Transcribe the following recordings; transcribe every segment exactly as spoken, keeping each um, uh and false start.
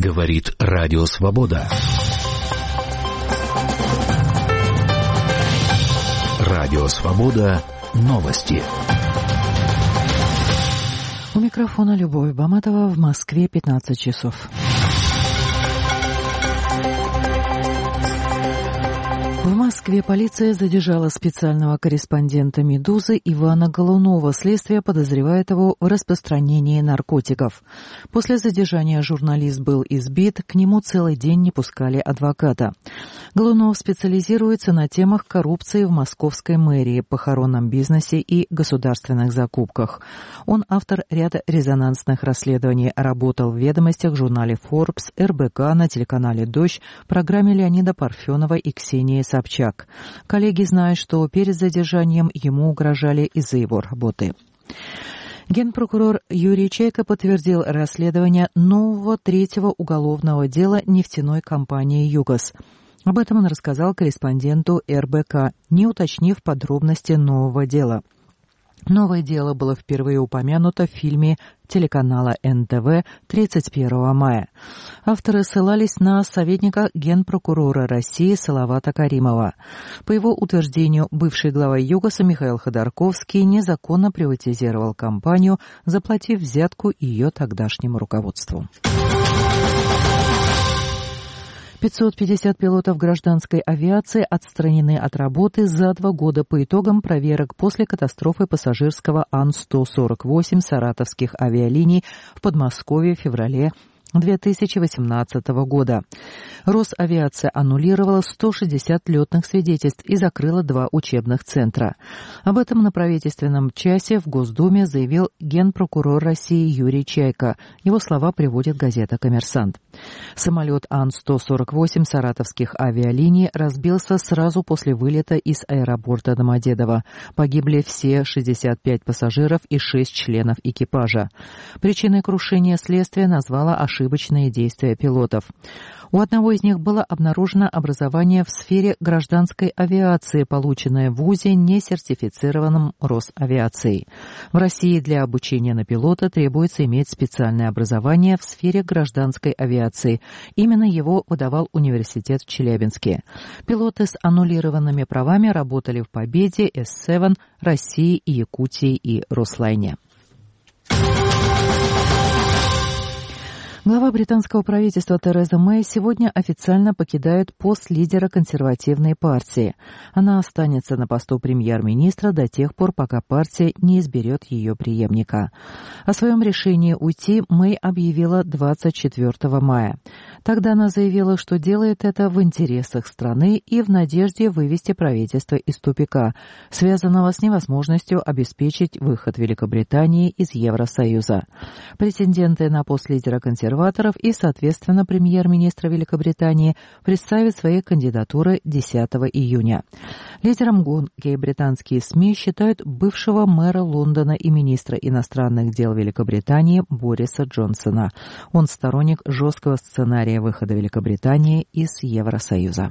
Говорит Радио Свобода. Радио Свобода. Новости. У микрофона Любовь Баматова. В Москве пятнадцать часов. В Москве полиция задержала специального корреспондента «Медузы» Ивана Голунова. Следствие подозревает его в распространении наркотиков. После задержания журналист был избит, к нему целый день не пускали адвоката. Голунов специализируется на темах коррупции в московской мэрии, похоронном бизнесе и государственных закупках. Он автор ряда резонансных расследований, работал в «Ведомостях», журнале Forbes, эр бэ ка, на телеканале «Дождь», программе Леонида Парфенова и Ксении Собчак. Коллеги знают, что перед задержанием ему угрожали из-за его работы. Генпрокурор Юрий Чайка подтвердил расследование нового третьего уголовного дела нефтяной компании «Югос». Об этом он рассказал корреспонденту эр бэ ка, не уточнив подробности нового дела. Новое дело было впервые упомянуто в фильме телеканала эн тэ вэ тридцать первого мая. Авторы ссылались на советника генпрокурора России Салавата Каримова. По его утверждению, бывший глава «Югоса» Михаил Ходорковский незаконно приватизировал компанию, заплатив взятку ее тогдашнему руководству. пятьсот пятьдесят пилотов гражданской авиации отстранены от работы за два года по итогам проверок после катастрофы пассажирского Ан сто сорок восемь саратовских авиалиний в Подмосковье в феврале две тысячи восемнадцатого года. Росавиация аннулировала сто шестьдесят летных свидетельств и закрыла два учебных центра. Об этом на правительственном часе в Госдуме заявил генпрокурор России Юрий Чайка. Его слова приводит газета «Коммерсант». Самолет Ан сто сорок восемь саратовских авиалиний разбился сразу после вылета из аэропорта Домодедово. Погибли все шестьдесят пять пассажиров и шесть членов экипажа. Причиной крушения следствие назвало ошибочные действия пилотов. У одного из них было обнаружено образование в сфере гражданской авиации, полученное в вузе, не сертифицированном Росавиацией. В России для обучения на пилота требуется иметь специальное образование в сфере гражданской авиации. Именно его выдавал университет в Челябинске. Пилоты с аннулированными правами работали в «Победе», эс семь, России и Якутии и Руслайне. Глава британского правительства Тереза Мэй сегодня официально покидает пост лидера консервативной партии. Она останется на посту премьер-министра до тех пор, пока партия не изберет ее преемника. О своем решении уйти Мэй объявила двадцать четвёртого мая. Тогда она заявила, что делает это в интересах страны и в надежде вывести правительство из тупика, связанного с невозможностью обеспечить выход Великобритании из Евросоюза. Претенденты на пост лидера консерваторов и, соответственно, премьер-министра Великобритании представят свои кандидатуры десятого июня. Лидером гонки британские СМИ считают бывшего мэра Лондона и министра иностранных дел Великобритании Бориса Джонсона. Он сторонник жесткого сценария выхода Великобритании из Евросоюза.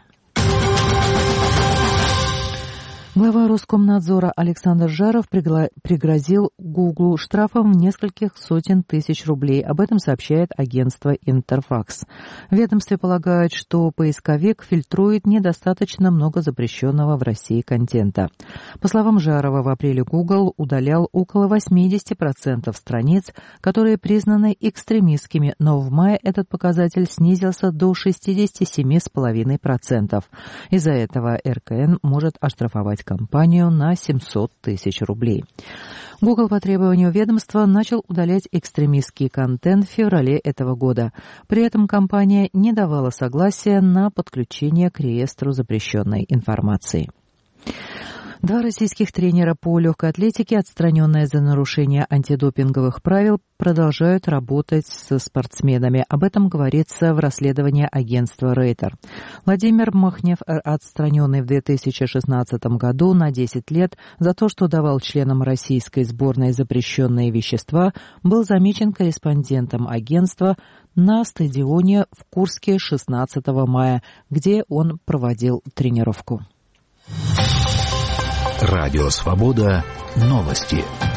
Глава Роскомнадзора Александр Жаров пригрозил Гуглу штрафом в нескольких сотен тысяч рублей. Об этом сообщает агентство Интерфакс. В ведомстве полагают, что поисковик фильтрует недостаточно много запрещенного в России контента. По словам Жарова, в апреле Google удалял около восемьдесят процентов страниц, которые признаны экстремистскими, но в мае этот показатель снизился до шестьдесят семь целых пять десятых процента. Из-за этого эр ка эн может оштрафовать компанию на семьсот тысяч рублей. Google по требованию ведомства начал удалять экстремистский контент в феврале этого года. При этом компания не давала согласия на подключение к реестру запрещенной информации. Два российских тренера по легкой атлетике, отстраненные за нарушение антидопинговых правил, продолжают работать со спортсменами. Об этом говорится в расследовании агентства Рейтер. Владимир Махнев, отстраненный в две тысячи шестнадцатом году на десять лет за то, что давал членам российской сборной запрещенные вещества, был замечен корреспондентом агентства на стадионе в Курске шестнадцатого мая, где он проводил тренировку. Радио Свобода. Новости.